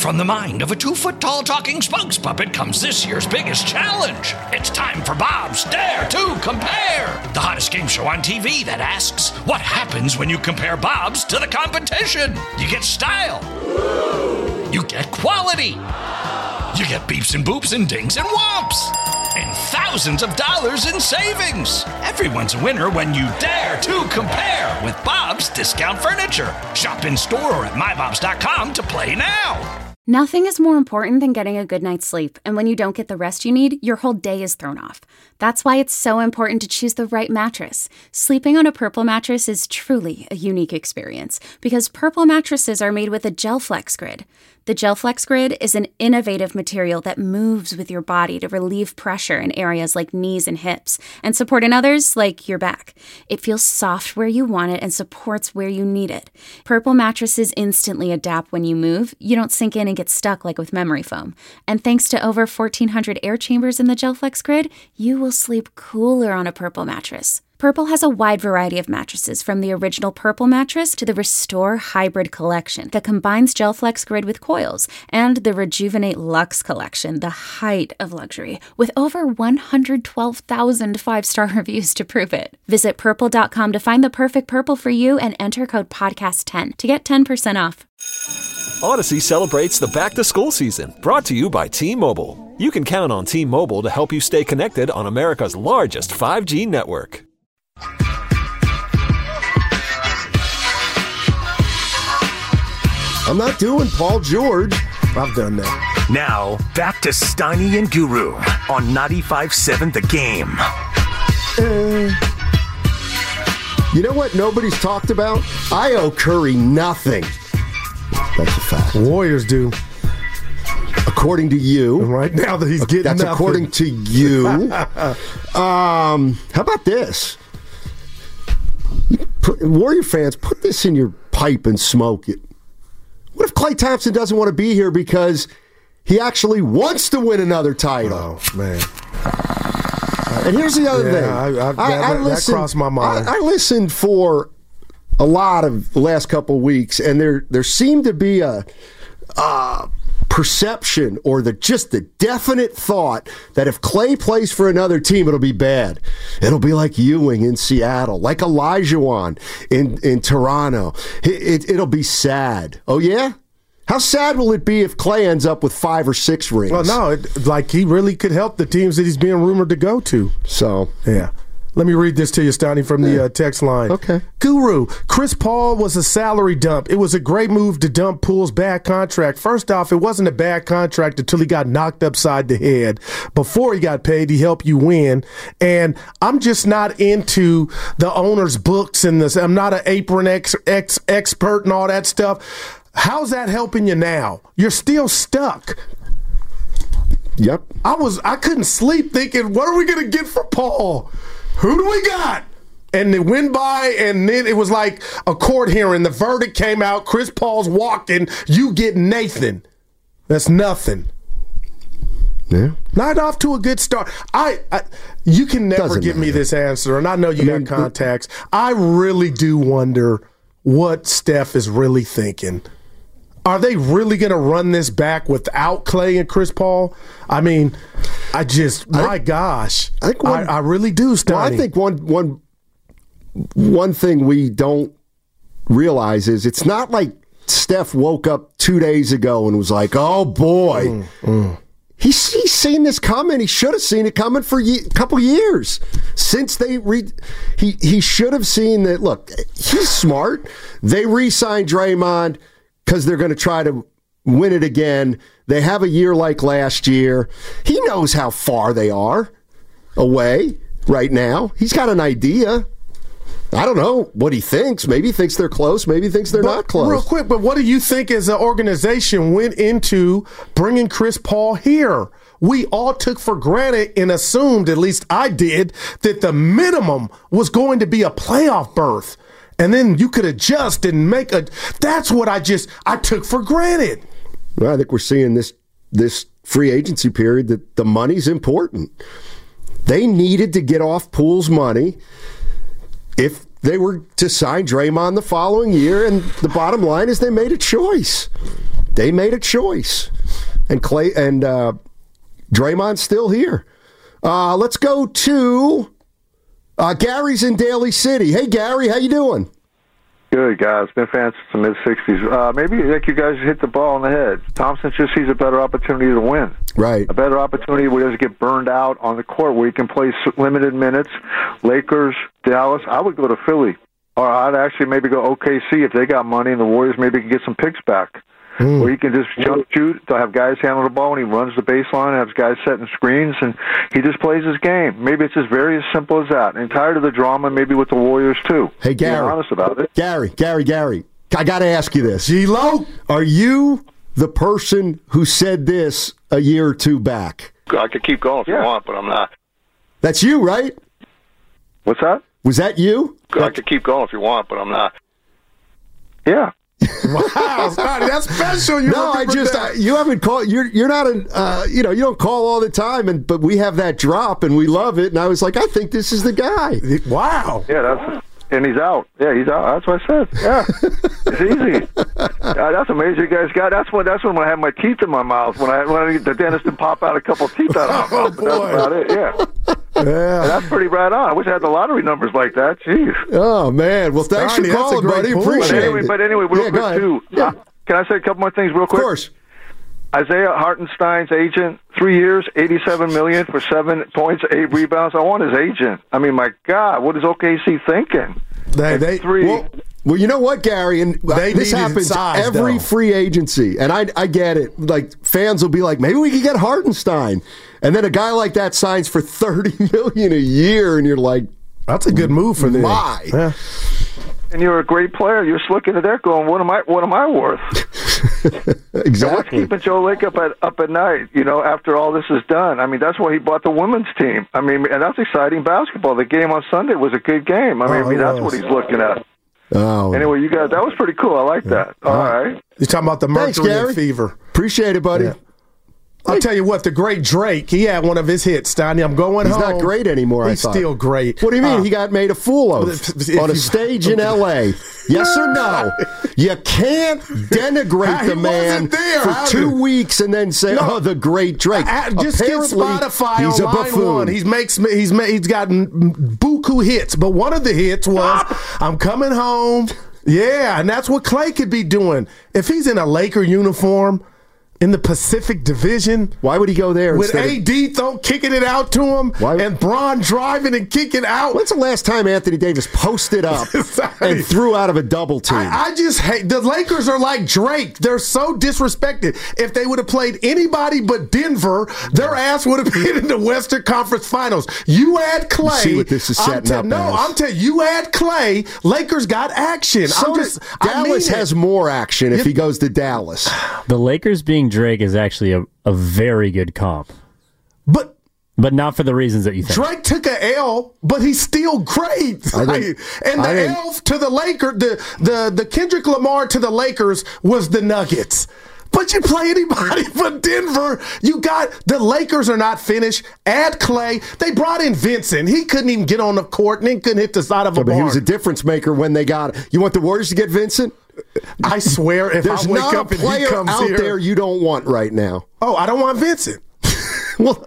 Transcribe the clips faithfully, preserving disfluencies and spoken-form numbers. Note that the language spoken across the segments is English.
From the mind of a two-foot-tall talking spokes puppet comes this year's biggest challenge. It's time for Bob's Dare to Compare, the hottest game show on T V that asks, what happens when you compare Bobs to the competition? You get style. You get quality. You get beeps and boops and dings and whomps. And thousands of dollars in savings. Everyone's a winner when you dare to compare with Bob's Discount Furniture. Shop in store or at my bobs dot com to play now. Nothing is more important than getting a good night's sleep, and when you don't get the rest you need, your whole day is thrown off. That's why it's so important to choose the right mattress. Sleeping on a Purple mattress is truly a unique experience, because Purple mattresses are made with a GelFlex Grid. The GelFlex Grid is an innovative material that moves with your body to relieve pressure in areas like knees and hips, and support in others like your back. It feels soft where you want it and supports where you need it. Purple mattresses instantly adapt when you move. You don't sink in and get stuck like with memory foam. And thanks to over fourteen hundred air chambers in the GelFlex Grid, you will sleep cooler on a Purple mattress. Purple has a wide variety of mattresses, from the original Purple mattress to the Restore Hybrid collection that combines GelFlex Grid with coils, and the Rejuvenate Luxe collection, the height of luxury, with over one hundred twelve thousand five-star reviews to prove it. Visit purple dot com to find the perfect Purple for you and enter code podcast ten to get ten percent off. Odyssey celebrates the back-to-school season, brought to you by T-Mobile. You can count on T-Mobile to help you stay connected on America's largest five G network. I'm not doing Paul George. I've done that. Now, back to Steiny and Guru on ninety-five point seven The Game. Uh, you know what nobody's talked about? I owe Curry nothing. That's a fact. Warriors do. According to you. And right now that he's getting That's nothing. According to you. um, how about this? Put, Warrior fans, put this in your pipe and smoke it. What if Klay Thompson doesn't want to be here because he actually wants to win another title? Oh, man. And here's the other yeah, thing. I, I, I, that, I that listened, crossed my mind. I, I listened for a lot of the last couple of weeks, and there there seemed to be a uh, perception or the just the definite thought that if Klay plays for another team, it'll be bad. It'll be like Ewing in Seattle, like Olajuwon in, in Toronto. It, it, it'll be sad. Oh, yeah? How sad will it be if Klay ends up with five or six rings? Well, no, it, like he really could help the teams that he's being rumored to go to. So, yeah. Let me read this to you, Stoney, from the uh, text line. Okay. Guru, Chris Paul was a salary dump. It was a great move to dump Poole's bad contract. First off, it wasn't a bad contract until he got knocked upside the head. Before he got paid, he helped you win. And I'm just not into the owner's books and this. I'm not an apron ex, ex, expert and all that stuff. How's that helping you now? You're still stuck. Yep. I was. I couldn't sleep thinking, what are we going to get for Paul? Who do we got? And it went by, and then it was like a court hearing. The verdict came out. Chris Paul's walking. You get Nathan. That's nothing. Yeah. Not off to a good start. I, I you can never Doesn't give matter. me this answer, and I know you I mean, got contacts. I really do wonder what Steph is really thinking. Are they really going to run this back without Klay and Chris Paul? I mean, I just, my I, gosh, I, think one, I, I really do, Stoney. Well, I think one, one, one thing we don't realize is it's not like Steph woke up two days ago and was like, oh, boy. Mm, mm. He's, he's seen this coming. He should have seen it coming for a couple years. Since they re- he he should have seen that, look, he's smart. They re-signed Draymond because they're going to try to win it again. They have a year like last year. He knows how far they are away right now. He's got an idea. I don't know what he thinks. Maybe he thinks they're close. Maybe he thinks they're but, not close. Real quick, but what do you think as an organization went into bringing Chris Paul here? We all took for granted and assumed, at least I did, that the minimum was going to be a playoff berth. And then you could adjust and make a – that's what I just – I took for granted. Well, I think we're seeing this this free agency period that the money's important. They needed to get off Poole's money if they were to sign Draymond the following year, and the bottom line is they made a choice. they made a choice, and Clay and uh, Draymond's still here. Uh, let's go to uh, Gary's in Daly City. Hey, Gary, how you doing? Good, guys. Been fans since the mid sixties. Uh, maybe like you guys hit the ball on the head. Thompson just sees a better opportunity to win. Right. A better opportunity where he doesn't get burned out on the court, where he can play limited minutes. Lakers, Dallas. I would go to Philly. Or I'd actually maybe go O K C if they got money, and the Warriors maybe can get some picks back. Mm. Where he can just jump shoot, they'll have guys handle the ball, and he runs the baseline, has guys setting screens, and he just plays his game. Maybe it's just very as simple as that. And tired of the drama, maybe with the Warriors too. Hey, Gary. Being honest about it. Gary, Gary, Gary, I got to ask you this. G-Lo, are you the person who said this a year or two back? I could keep going if yeah. you want, but I'm not. That's you, right? What's that? Was that you? I could keep going if you want, but I'm not. Yeah. Wow, Scotty, that's special. You no, I just uh, you haven't called. You're you're not a uh, you know you don't call all the time, and but we have that drop and we love it. And I was like, I think this is the guy. Wow. Yeah, that's and he's out. Yeah, he's out. That's what I said. Yeah, it's easy. Uh, that's amazing, you guys got. That's when that's when I had my teeth in my mouth when I when I, the dentist didn't pop out a couple of teeth out of my mouth. Oh, that's about it. Yeah. Yeah. And that's pretty right on. I wish I had the lottery numbers like that. Jeez. Oh, man. Well, thanks Stoney, for calling, buddy. Pool. Appreciate but anyway, it. But anyway, real yeah, quick, too. Yeah. Uh, can I say a couple more things real quick? Of course. Isaiah Hartenstein's agent, three years, eighty-seven million dollars for seven points, eight rebounds. I want his agent. I mean, my God, what is O K C thinking? They, they, three. Well, well, you know what, Gary? And they this happens size, every though. free agency. And I, I get it. Like, fans will be like, maybe we could get Hartenstein. And then a guy like that signs for thirty million dollars a year, and you're like, that's a good move for them. My. Yeah. And you're a great player. You're just looking at that going, what am I what am I worth? Exactly. What's keeping Joe Lake up at up at night, you know, after all this is done? I mean, that's why he bought the women's team. I mean, and that's exciting basketball. The game on Sunday was a good game. I mean, Oh, I mean that's was. what he's looking at. Oh. Anyway, you guys, that was pretty cool. I like that. All right. You're talking about the Thanks, Mercury Gary. and Fever. Appreciate it, buddy. Yeah. I'll tell you what, the great Drake, he had one of his hits, Stoney. I'm going He's home. not great anymore, He's I thought. still great. What do you mean? Uh, he got made a fool of if on a you- stage in L A Yes or no? You can't denigrate He the man wasn't there. for How two did- weeks and then say, No. "Oh, the great Drake." I- just Apparently, get Spotify he's on a line buffoon. one. He's makes he's ma- he's gotten buku hits, but one of the hits was "I'm coming home." Yeah, and that's what Clay could be doing if he's in a Laker uniform in the Pacific Division. Why would he go there With instead of- A D throw kicking it out to him Why- and Bron driving and kicking out? When's the last time Anthony Davis posted up and threw out of a double team? I, I just hate the Lakers are like Drake. They're so disrespected. If they would have played anybody but Denver, their ass would have been in the Western Conference Finals. You add Clay. You see what this is I'm setting te- up No, as. I'm telling you, you add Clay, Lakers got action. So I'm just does- I Dallas mean it. has more action if he goes to Dallas. The Lakers being Drake is actually a, a very good comp, But but not for the reasons that you think. Drake took a L, but he's still great. I Like, think- and the I think- L to the Lakers, the, the the Kendrick Lamar to the Lakers was the Nuggets. But you play anybody but Denver. You got the Lakers are not finished. Add Clay. They brought in Vincent. He couldn't even get on the court and he couldn't hit the side of a But he barn. was a difference maker when they got it. You want the Warriors to get Vincent? I swear, if There's I wake not up a and he player comes out here, there you don't want right now. oh, I don't want Vincent. Well,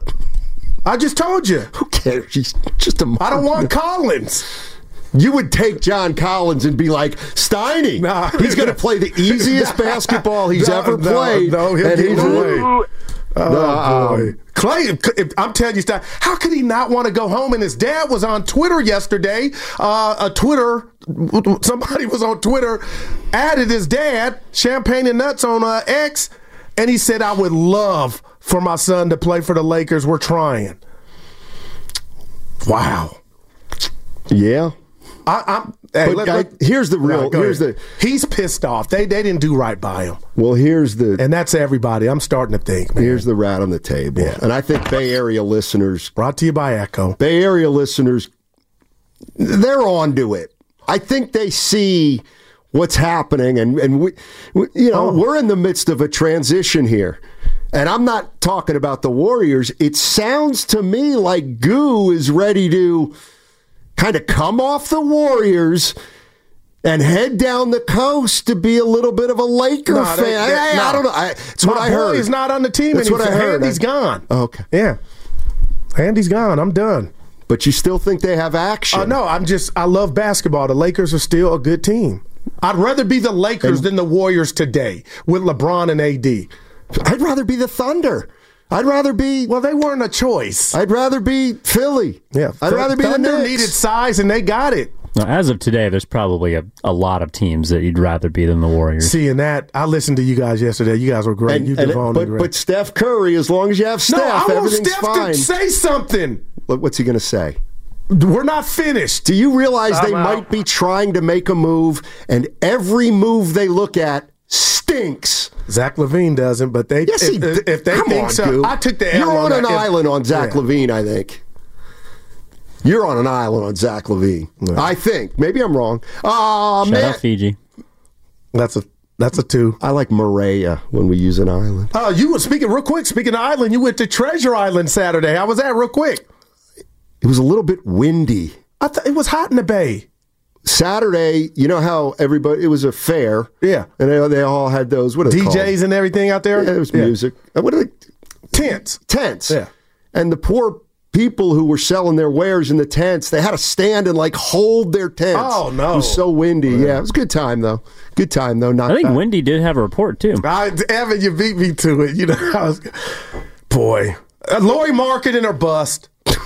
I just told you. who cares? He's just a. I don't want Collins. You would take John Collins and be like, Steiny, Nah. he's going to play the easiest basketball he's No, ever no, played. no, he'll and give he's it away. Ooh, Oh, Um, boy. Clay, if, if- I'm telling you, Stein, how could he not want to go home? And his dad was on Twitter yesterday. Uh, a Twitter, somebody was on Twitter, added his dad, Champagne and Nuts, on uh, X, and he said, I would love for my son to play for the Lakers. We're trying. Wow. Yeah. I, I'm. Hey, But let- guy, let- here's the real. No, go here's ahead. the. He's pissed off. They they didn't do right by him, Well, here's the. and that's everybody. I'm starting to think. Man. Here's the rat on the table. Yeah. And I think Bay Area listeners, Brought to you by Echo. Bay Area listeners, they're on to it. I think they see what's happening, and and we, we you know, Oh. we're in the midst of a transition here. And I'm not talking about the Warriors. It sounds to me like Goo is ready to kind of come off the Warriors and head down the coast to be a little bit of a Laker No, fan. they- they- I, I no. don't know. I, it's My what I boy heard. is not on the team That's anymore. what I heard. Andy's I- gone. Okay. Yeah. Andy's gone. I'm done. But you still think they have action? Uh, no, I'm just, I love basketball. The Lakers are still a good team. I'd rather be the Lakers And- than the Warriors today with LeBron and A D. I'd rather be the Thunder. I'd rather be. Well, they weren't a choice. I'd rather be Philly. Yeah, I'd rather be Thunder the Knicks. needed size, and they got it. Now, as of today, there's probably a, a lot of teams that you'd rather be than the Warriors. Seeing that, I listened to you guys yesterday. You guys were great. And- you and- Devon, but, great. but Steph Curry, as long as you have Steph, no, I want everything's Steph fine. to say something. What- What's he going to say? We're not finished. Do you realize they I'm out. might be trying to make a move, and every move they look at stinks? Zach LaVine doesn't, but they Yes, he if, d- if they Come think on, so, Goop. I took the L You're on, on an that. If- island on Zach Yeah. LaVine, I think. You're on an island on Zach LaVine. I think. Maybe I'm wrong. Oh, Shout man. out Fiji. That's a that's a two. I like Maria when we use an island. Oh, you were speaking real quick. Speaking of island, you went to Treasure Island Saturday. How was that, real quick? It was a little bit windy. I thought it was hot in the bay. Saturday, you know how everybody, it was a fair. Yeah. And they, they all had those, what are they D Js called? and everything out there. Yeah, there was music. Uh, What are they? Tents. Tents. Yeah. And the poor people who were selling their wares in the tents, they had to stand and like hold their tents. Oh, no. It was so windy. Yeah, it was a good time though. Good time though. Not I think bad. Wendy did have a report, too. I, Evan, you beat me to it. You know, I was, boy, uh, Lori Marketing or bust.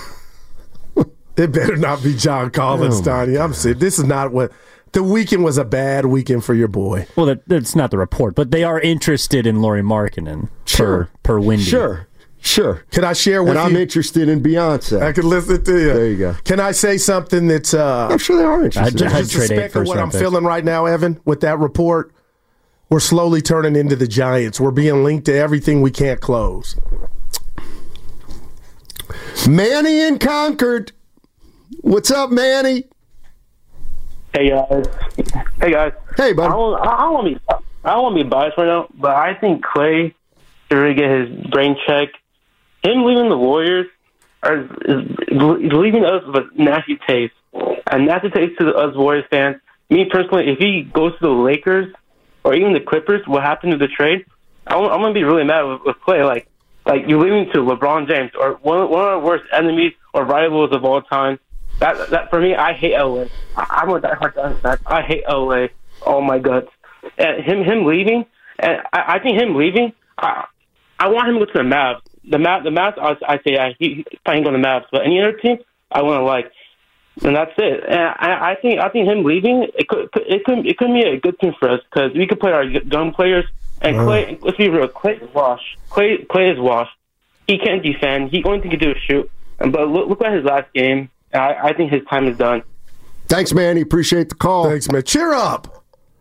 It better not be John Collins, Oh, Donnie. I'm serious. This is not what the weekend was. A bad weekend for your boy. Well, that, that's not the report, but they are interested in Laurie Markkinen Sure. per, per Wendy. Sure. Sure. Can I share with And I'm you? interested in Beyonce. I can listen to you. There you go. Can I say something that's uh, I'm sure they are interested. I'd- I'd just a trade eight speck of first what round I'm picks. feeling right now, Evan, with that report? We're slowly turning into the Giants. We're being linked to everything we can't close. Manny in Concord. What's up, Manny? Hey guys. Hey guys. Hey, bud. I don't, I don't want to be I don't want to be biased right now, but I think Clay should really get his brain checked. Him leaving the Warriors are, is, is leaving us with a nasty taste. A nasty taste to the, us Warriors fans. Me personally, if he goes to the Lakers or even the Clippers, what happened to the trade? I'm, I'm gonna be really mad with, with Clay. Like, like you're leaving to LeBron James or one, one of our worst enemies or rivals of all time. That, that for me, I hate L A. I, I'm a diehard Giants fan. I hate L A. Oh my guts. And him, him leaving. And I, I think him leaving. I, I want him to go to the Mavs. The Mavs, the Mavs. I, I say, yeah, he, he fine go to the Mavs. But any other team, I want to like. And that's it. And I, I think, I think him leaving, it could, it could, it could be a good thing for us because we could play our young players. And Clay, let's be real, Clay is washed. Clay, Clay is washed. He can't defend. He only thing he can do is shoot. But look, look at his last game. I, I think his time is done. Thanks, Manny. Appreciate the call. Thanks, man. Cheer up.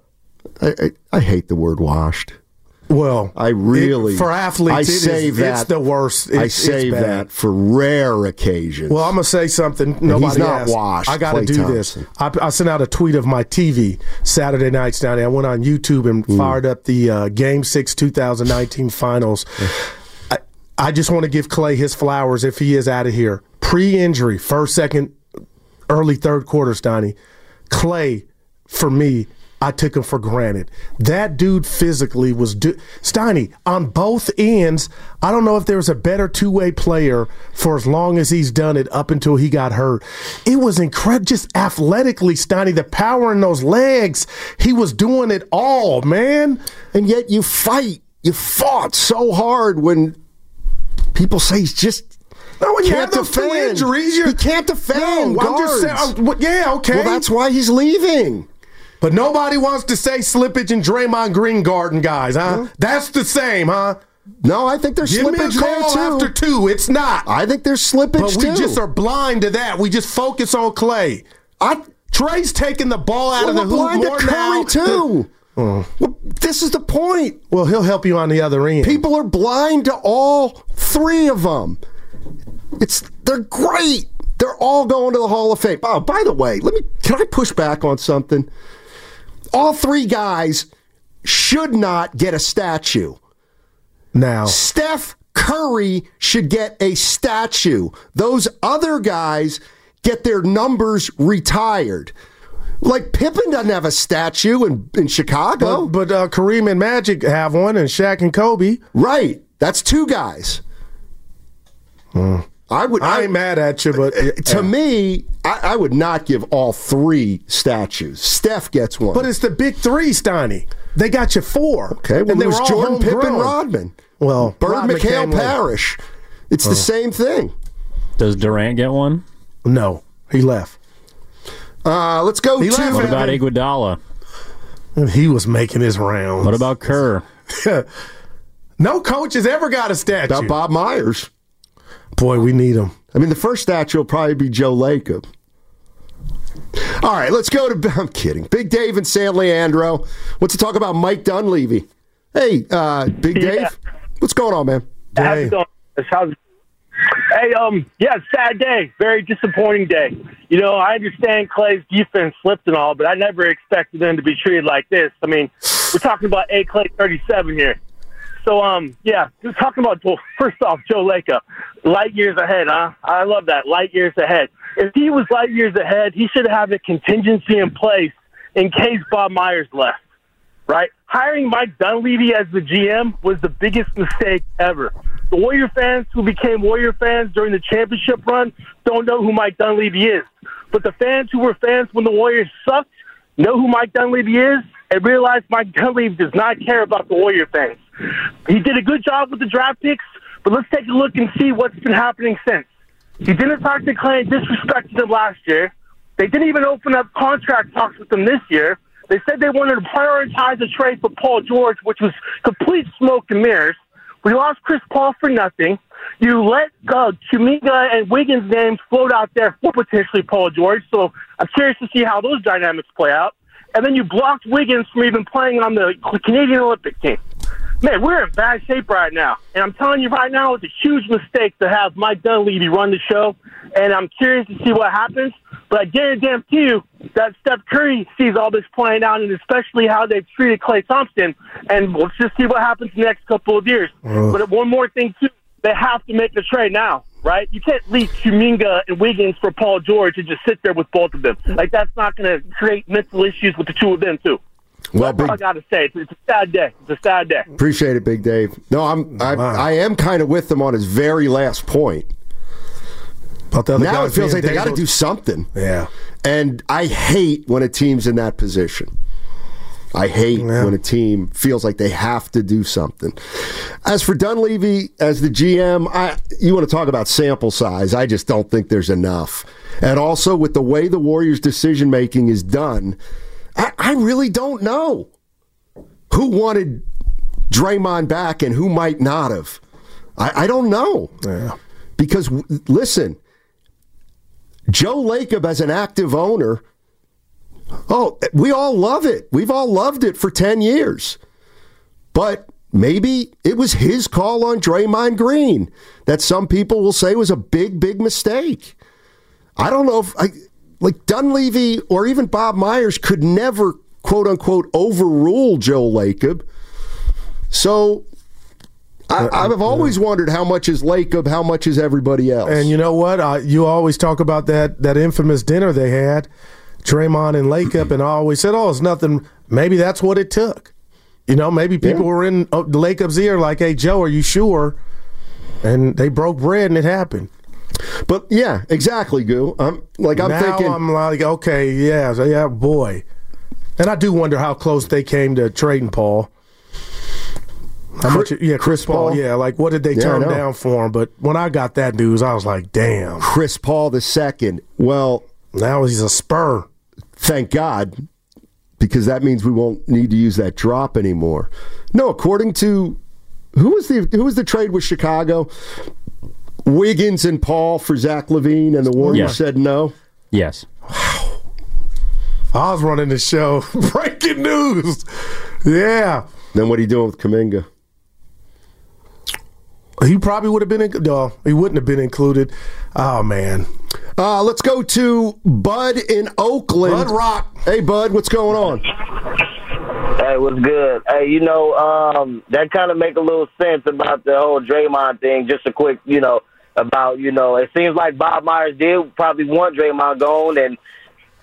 I, I, I hate the word washed. Well, I really it, for athletes, I it is, save that. it's the worst. It, I it's save bad. that for rare occasions. Well, I'm gonna say something. Nobody he's not asked. washed, I got to Klay do Thompson. this. I, I sent out a tweet of my T V Saturday nights down there. I went on YouTube and Mm. fired up the uh, Game Six twenty nineteen Finals. I, I just want to give Clay his flowers if he is out of here. Pre-injury, first, second, early third quarters, Donnie. Clay, for me, I took him for granted. That dude physically was do- Steiny on both ends. I don't know if there was a better two-way player for as long as he's done it up until he got hurt. It was incredible, just athletically, Steiny. The power in those legs, he was doing it all, man. And yet you fight. You fought so hard when people say he's just No, when you can't have those two defend. injuries, you're, He can't defend. No, I'm just saying. guards. oh, well, yeah, okay. Well, that's why he's leaving. But nobody wants to say slippage and Draymond Green Garden guys, huh? Huh? That's the same, huh? No, I think there's Give me a slippage there call too. after two. It's not. I think there's slippage But we too. just are blind to that. We just focus on Clay. I Trey's taking the ball out well, of the we're hoop blind to more Curry now. too. Well, this is the point. Well, he'll help you on the other end. People are blind to all three of them. It's they're great. They're all going to the Hall of Fame. Oh, by the way, let me can I push back on something? All three guys should not get a statue. now, Steph Curry should get a statue. Those other guys get their numbers retired. Like Pippen doesn't have a statue in, in Chicago. But, but uh, Kareem and Magic have one, and Shaq and Kobe. Right. That's two guys. Hmm. I would. I ain't I, mad at you, but to uh, me, I, I would not give all three statues. Steph gets one, but it's the big three, Steiny. They got you four. Okay, well, and it was Jordan, Pippen, Rodman. Well, Bird, Rodman McHale, Parrish. It's oh. the same thing. Does Durant get one? No, he left. Uh, let's go he to. Left, what about Iguodala? He was making his rounds. What about Kerr? No coach has ever got a statue. About Bob Myers. Boy, we need him. I mean, the first statue will probably be Joe Lacob. All right, let's go to. I'm kidding. Big Dave and San Leandro. What's to talk about Mike Dunleavy? Hey, uh, Big Dave, yeah. What's going on, man? How's it going? How's it Hey, um, yeah, sad day. Very disappointing day. You know, I understand Clay's defense slipped and all, but I never expected them to be treated like this. I mean, we're talking about A. Clay thirty-seven here. So, um, yeah, just talking about, well, first off, Joe Lacob, light years ahead, huh? I love that, light years ahead. If he was light years ahead, he should have a contingency in place in case Bob Myers left, right? Hiring Mike Dunleavy as the G M was the biggest mistake ever. The Warrior fans who became Warrior fans during the championship run don't know who Mike Dunleavy is. But the fans who were fans when the Warriors sucked know who Mike Dunleavy is and realize Mike Dunleavy does not care about the Warrior fans. He did a good job with the draft picks, but let's take a look and see what's been happening since. He didn't talk to Clay and disrespected him last year. They didn't even open up contract talks with him this year. They said they wanted to prioritize a trade for Paul George, which was complete smoke and mirrors. We lost Chris Paul for nothing. You let uh, Kuminga and Wiggins' names float out there for potentially Paul George, so I'm curious to see how those dynamics play out. And then you blocked Wiggins from even playing on the Canadian Olympic team. Man, we're in bad shape right now. And I'm telling you right now, it's a huge mistake to have Mike Dunleavy run the show. And I'm curious to see what happens. But I guarantee you that Steph Curry sees all this playing out, and especially how they've treated Klay Thompson. And we'll just see what happens in the next couple of years. Uh. But one more thing, too. They have to make the trade now, right? You can't leave Kuminga and Wiggins for Paul George and just sit there with both of them. Like, that's not going to create mental issues with the two of them, too. Well, That's all I got to say. It's, it's a sad day. It's a sad day. Appreciate it, Big Dave. No, I'm I, wow. I am kind of with them on his very last point. But the other now it feels like they got to do something. Yeah, and I hate when a team's in that position. I hate yeah. when a team feels like they have to do something. As for Dunleavy as the G M, I you want to talk about sample size? I just don't think there's enough. And also with the way the Warriors' decision making is done. I, I really don't know who wanted Draymond back and who might not have. I, I don't know. Yeah. Because, listen, Joe Lacob as an active owner, oh, we all love it. We've all loved it for ten years. But maybe it was his call on Draymond Green that some people will say was a big, big mistake. I don't know if... I, Like Dunleavy or even Bob Myers could never, quote unquote, overrule Joe Lacob. So I, I've always wondered how much is Lacob, how much is everybody else. And you know what? Uh, you always talk about that that infamous dinner they had, Draymond and Lacob, and I always said, "Oh, it's nothing." Maybe that's what it took. You know, maybe people yeah. were in uh, Lacob's ear, like, "Hey, Joe, are you sure?" And they broke bread, and it happened. But yeah, exactly, Goo. I'm like I'm now thinking. I'm like, okay, yeah, so yeah, boy. And I do wonder how close they came to trading Paul. How Chris, much? Yeah, Chris, Chris Paul, Paul. Yeah, like what did they yeah, turn down for him? But when I got that news, I was like, damn. Chris Paul the second. Well, now he's a Spur. Thank God, because that means we won't need to use that drop anymore. No, according to who was the who was the trade with Chicago? Wiggins and Paul for Zach LaVine, and the Warriors yeah. said no? Yes. Wow. I was running the show. Breaking news. Yeah. Then what are you doing with Kuminga? He probably would have been, in, no, he wouldn't have been included. Oh, man. Uh, let's go to Bud in Oakland. Bud Rock. Hey, Bud, what's going on? Hey, what's good? Hey, you know, um, that kind of make a little sense about the whole Draymond thing. Just a quick, you know, about, you know, it seems like Bob Myers did probably want Draymond gone, and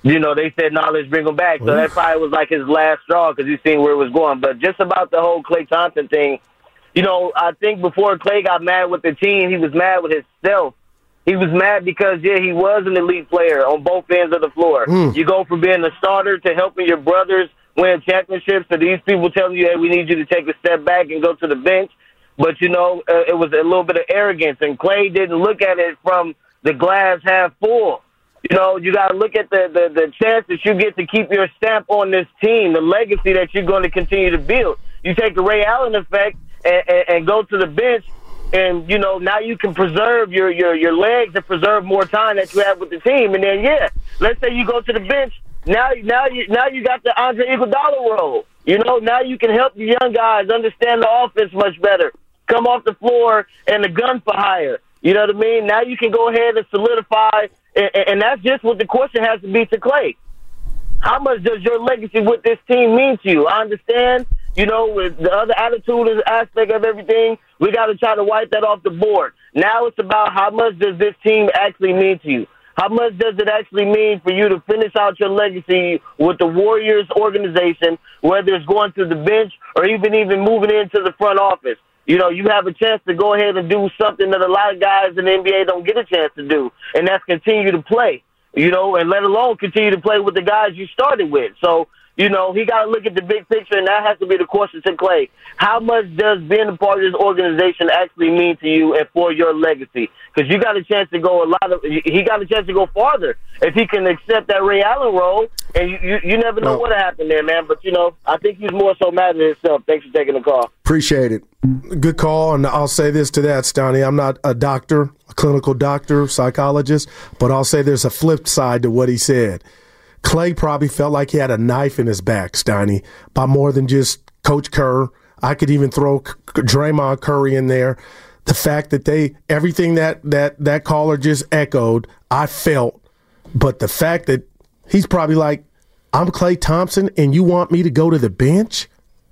you know, they said, no, let's bring him back. So that probably was like his last straw because he's seen where it was going. But just about the whole Klay Thompson thing, you know, I think before Klay got mad with the team, he was mad with himself. He was mad because, yeah, he was an elite player on both ends of the floor. Mm. You go from being a starter to helping your brothers win championships to these people telling you, hey, we need you to take a step back and go to the bench. But, you know, uh, it was a little bit of arrogance, and Klay didn't look at it from the glass half full. You know, you got to look at the, the, the chance that you get to keep your stamp on this team, the legacy that you're going to continue to build. You take the Ray Allen effect and, and, and go to the bench, and, you know, now you can preserve your, your, your legs and preserve more time that you have with the team. And then, yeah, let's say you go to the bench. Now, now you now you got the Andre Iguodala role. You know, now you can help the young guys understand the offense much better, come off the floor and the gun for hire. You know what I mean? Now you can go ahead and solidify, and, and that's just what the question has to be to Klay. How much does your legacy with this team mean to you? I understand, you know, with the other attitude and aspect of everything, we got to try to wipe that off the board. Now it's about how much does this team actually mean to you? How much does it actually mean for you to finish out your legacy with the Warriors organization, whether it's going to the bench or even even moving into the front office? You know, you have a chance to go ahead and do something that a lot of guys in the N B A don't get a chance to do, and that's continue to play, you know, and let alone continue to play with the guys you started with. So, you know, he got to look at the big picture, and that has to be the question to Klay. How much does being a part of this organization actually mean to you and for your legacy? Because you got a chance to go a lot of – he got a chance to go farther if he can accept that Ray Allen role, and you, you, you never know well, what happened there, man. But, you know, I think he's more so mad at himself. Thanks for taking the call. Appreciate it. Good call, and I'll say this to that, Stoney. I'm not a doctor, a clinical doctor, psychologist, but I'll say there's a flip side to what he said. Klay probably felt like he had a knife in his back, Steiny, by more than just Coach Kerr. I could even throw Draymond Curry in there. The fact that they, everything that, that, that caller just echoed, I felt. But the fact that he's probably like, I'm Klay Thompson and you want me to go to the bench?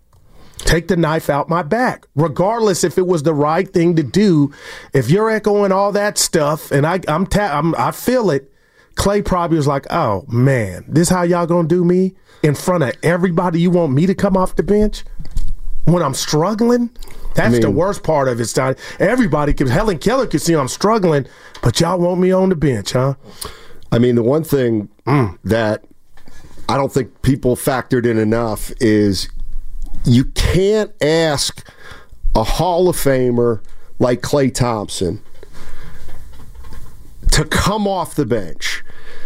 Take the knife out my back. Regardless if it was the right thing to do, if you're echoing all that stuff and I, I'm, ta- I'm I feel it, Klay probably was like, oh, man, this how y'all going to do me? In front of everybody, you want me to come off the bench when I'm struggling? That's I mean, the worst part of it, Stein. Everybody, could, Helen Keller could see I'm struggling, but y'all want me on the bench, huh? I mean, the one thing mm. that I don't think people factored in enough is you can't ask a Hall of Famer like Klay Thompson to come off the bench.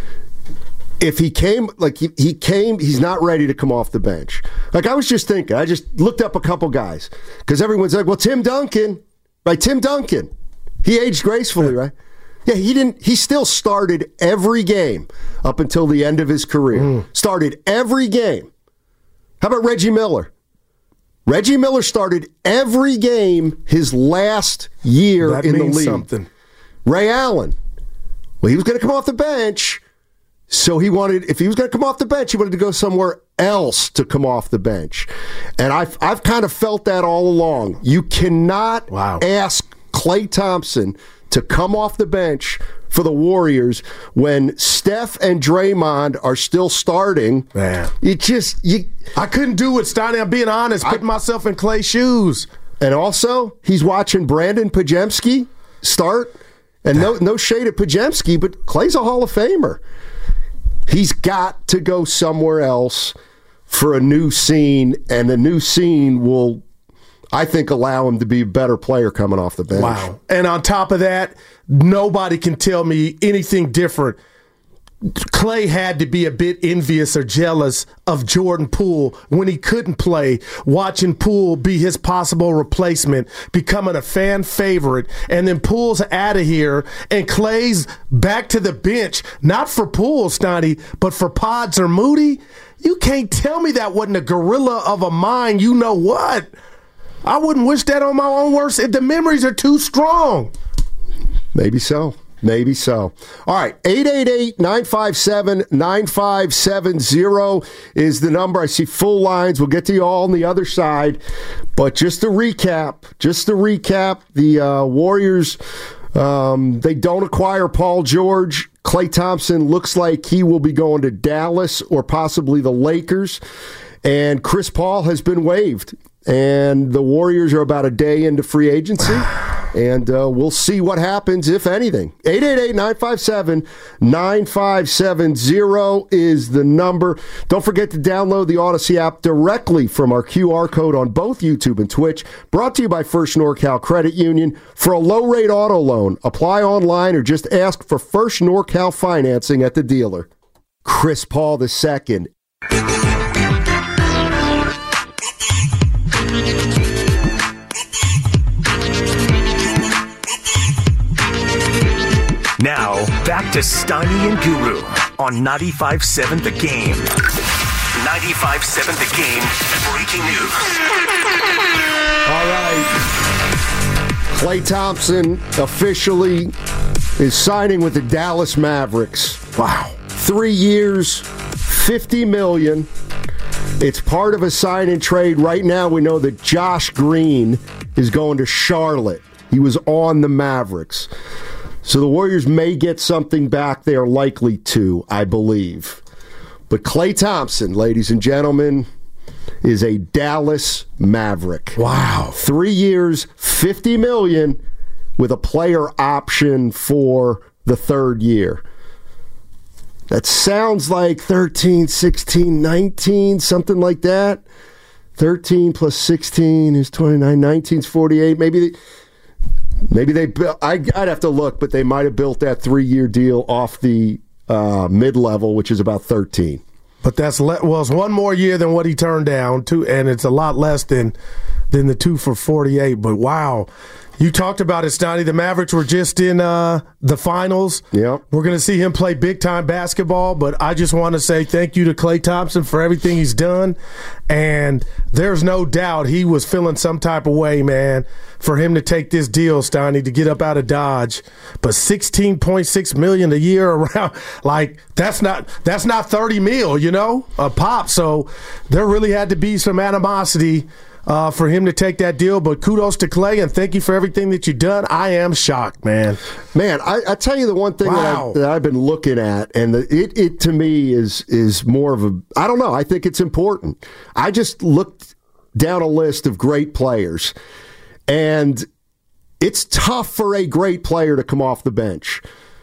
If he came, like he, he came, he's not ready to come off the bench. Like I was just thinking, I just looked up a couple guys because everyone's like, well, Tim Duncan, right? Tim Duncan, he aged gracefully, right? Yeah, he didn't, he still started every game up until the end of his career. Mm. Started every game. How about Reggie Miller? Reggie Miller started every game his last year that in the means league. Something. Ray Allen. Well, he was going to come off the bench, so he wanted, if he was going to come off the bench, he wanted to go somewhere else to come off the bench. And I've, I've kind of felt that all along. You cannot wow. ask Klay Thompson to come off the bench for the Warriors when Steph and Draymond are still starting. Man. You just, you. I couldn't do it, Steiny. I'm being honest, putting I, myself in Klay's shoes. And also, he's watching Brandon Podziemski start. And no no shade at Podziemski, but Klay's a Hall of Famer. He's got to go somewhere else for a new scene, and a new scene will, I think, allow him to be a better player coming off the bench. Wow. And on top of that, nobody can tell me anything different. Klay had to be a bit envious or jealous of Jordan Poole when he couldn't play, watching Poole be his possible replacement, becoming a fan favorite, and then Poole's out of here, and Klay's back to the bench, not for Poole, Stoney, but for Pods or Moody. You can't tell me that wasn't a gorilla of a mind, you know what? I wouldn't wish that on my own worst. The memories are too strong. Maybe so. Maybe so. All right, eight eight eight, nine five seven, nine five seven zero is the number. I see full lines. We'll get to you all on the other side. But just to recap, just to recap, the uh, Warriors, um, they don't acquire Paul George. Klay Thompson looks like he will be going to Dallas or possibly the Lakers. And Chris Paul has been waived. And the Warriors are about a day into free agency. And uh, we'll see what happens, if anything. eight eight eight, nine five seven, nine five seven zero is the number. Don't forget to download the Odyssey app directly from our Q R code on both YouTube and Twitch. Brought to you by First NorCal Credit Union. For a low-rate auto loan, apply online or just ask for First NorCal financing at the dealer. Chris Paul the second. Now, back to Steiny and Guru on ninety-five seven The Game. ninety-five seven The Game, breaking news. All right. Klay Thompson officially is signing with the Dallas Mavericks. Wow. Three years, fifty million dollars. It's part of a sign and trade. Right now, we know that Josh Green is going to Charlotte. He was on the Mavericks. So the Warriors may get something back. They are likely to, I believe. But Klay Thompson, ladies and gentlemen, is a Dallas Maverick. Wow. Three years, fifty million dollars with a player option for the third year. That sounds like thirteen, sixteen, nineteen, something like that. thirteen plus sixteen is twenty-nine, nineteen is forty-eight. Maybe they... Maybe they built, I'd have to look, but they might have built that three-year deal off the uh, mid-level, which is about thirteen. But that's le- well, it's one more year than what he turned down, two, and it's a lot less than than the two for forty-eight. But wow, you talked about it, Stoney. The Mavericks were just in uh, the finals. Yep. We're going to see him play big-time basketball, but I just want to say thank you to Klay Thompson for everything he's done. And there's no doubt he was feeling some type of way, man, for him to take this deal, Stoney, to get up out of Dodge. But sixteen point six million dollars a year around, like, that's not that's not thirty mil, you know, a pop. So there really had to be some animosity Uh, for him to take that deal, but kudos to Klay and thank you for everything that you've done. I am shocked, man. Man, I, I tell you the one thing Wow. that, I, that I've been looking at, and the, it, it to me is is more of a, I don't know, I think it's important. I just looked down a list of great players, and it's tough for a great player to come off the bench,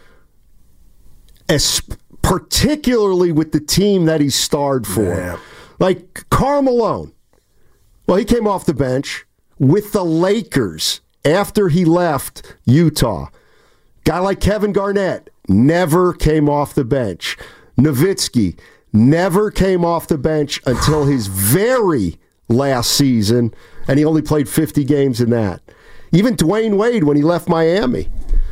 As, particularly with the team that he starred for. Yeah. Like Karl Malone. Well, he came off the bench with the Lakers after he left Utah. Guy like Kevin Garnett never came off the bench. Nowitzki never came off the bench until his very last season, and he only played fifty games in that. Even Dwayne Wade when he left Miami.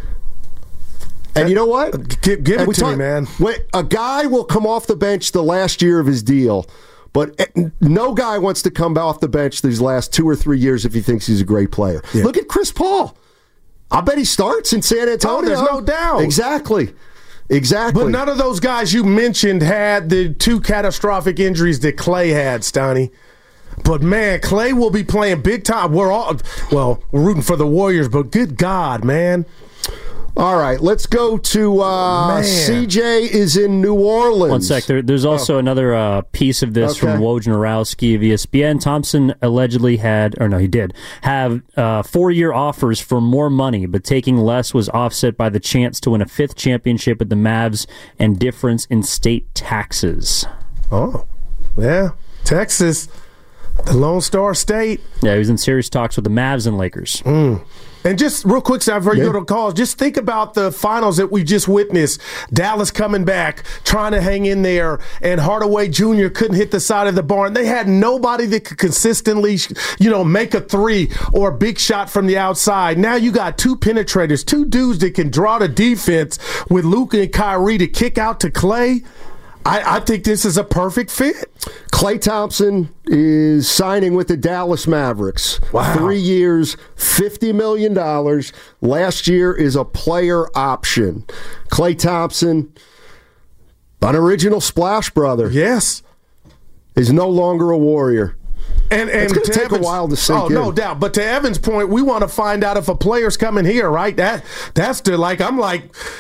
And you know what? Give, give it to talk, me, man. When a guy will come off the bench the last year of his deal, but no guy wants to come off the bench these last two or three years if he thinks he's a great player. Yeah. Look at Chris Paul. I bet he starts in San Antonio. Oh, there's no doubt. Exactly. Exactly. But none of those guys you mentioned had the two catastrophic injuries that Klay had, Stoney. But, man, Klay will be playing big time. We're all, well, we're rooting for the Warriors, but good God, man. All right, let's go to uh, C J is in New Orleans. One sec. There, there's also oh. another uh, piece of this okay. from Wojnarowski of E S P N. Thompson allegedly had, or no, he did, have uh, four-year offers for more money, but taking less was offset by the chance to win a fifth championship with the Mavs and difference in state taxes. Oh, yeah. Texas, the Lone Star State. Yeah, he was in serious talks with the Mavs and Lakers. Mm. And just real quick, Sam, before you yeah. go to calls, just think about the finals that we just witnessed. Dallas coming back, trying to hang in there, and Hardaway Junior couldn't hit the side of the barn. They had nobody that could consistently, you know, make a three or a big shot from the outside. Now you got two penetrators, two dudes that can draw the defense with Luka and Kyrie to kick out to Klay. I, I think this is a perfect fit. Klay Thompson is signing with the Dallas Mavericks. Wow. Three years, fifty million dollars. Last year is a player option. Klay Thompson, an original Splash Brother. Yes. Is no longer a Warrior. And, and it's going to take Evans, a while to sink oh, in. no doubt. But to Evan's point, we want to find out if a player's coming here, right? That That's the, like, I'm like...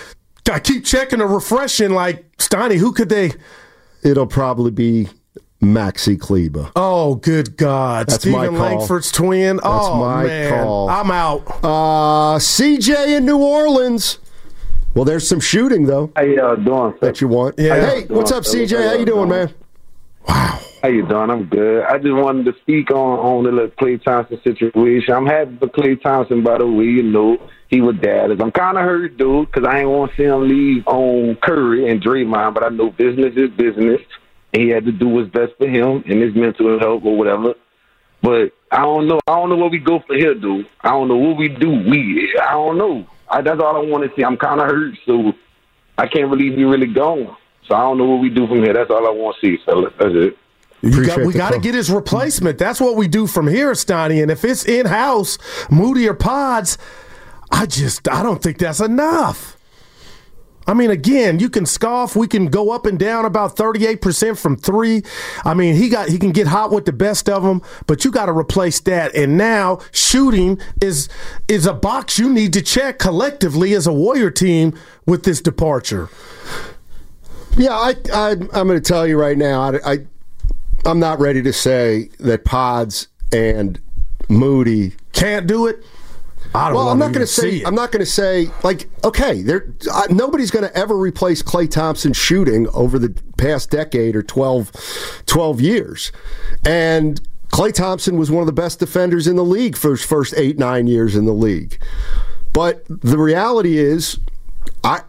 I keep checking or refreshing, like, Steiny, who could they? It'll probably be Maxi Kleber. Oh, good God. That's Stephen my call. Langford's twin. That's oh, my man. call. I'm out. Uh, C J in New Orleans. Well, there's some shooting, though. How y'all doing? That you want. Yeah. Hey, what's up, C J? How you doing, man? Wow. How you doing? I'm good. I just wanted to speak on, on the little Klay Thompson situation. I'm happy for Klay Thompson, by the way. You know, he was Dallas. I'm kind of hurt, dude, because I ain't want to see him leave on Curry and Draymond, but I know business is business. And he had to do what's best for him and his mental health or whatever. But I don't know. I don't know where we go from here, dude. I don't know what we do. We, I don't know. I, that's all I want to see. I'm kind of hurt, so I can't believe we really gone. So I don't know what we do from here. That's all I want to see, fella. That's it. You got, we got to get his replacement. That's what we do from here, Steiny. And if it's in-house, Moody or Pods, I just, I don't think that's enough. I mean, again, you can scoff. We can go up and down about thirty-eight percent from three. I mean, he got he can get hot with the best of them, but you got to replace that. And now shooting is is a box you need to check collectively as a Warrior team with this departure. Yeah, I, I, I'm going to tell you right now, I, I, I'm not ready to say that Pods and Moody can't do it. I don't well, I'm not going to say. it. I'm not going to say like okay. There, uh, nobody's going to ever replace Klay Thompson shooting over the past decade or twelve, twelve years, and Klay Thompson was one of the best defenders in the league for his first eight, nine years in the league. But the reality is, I,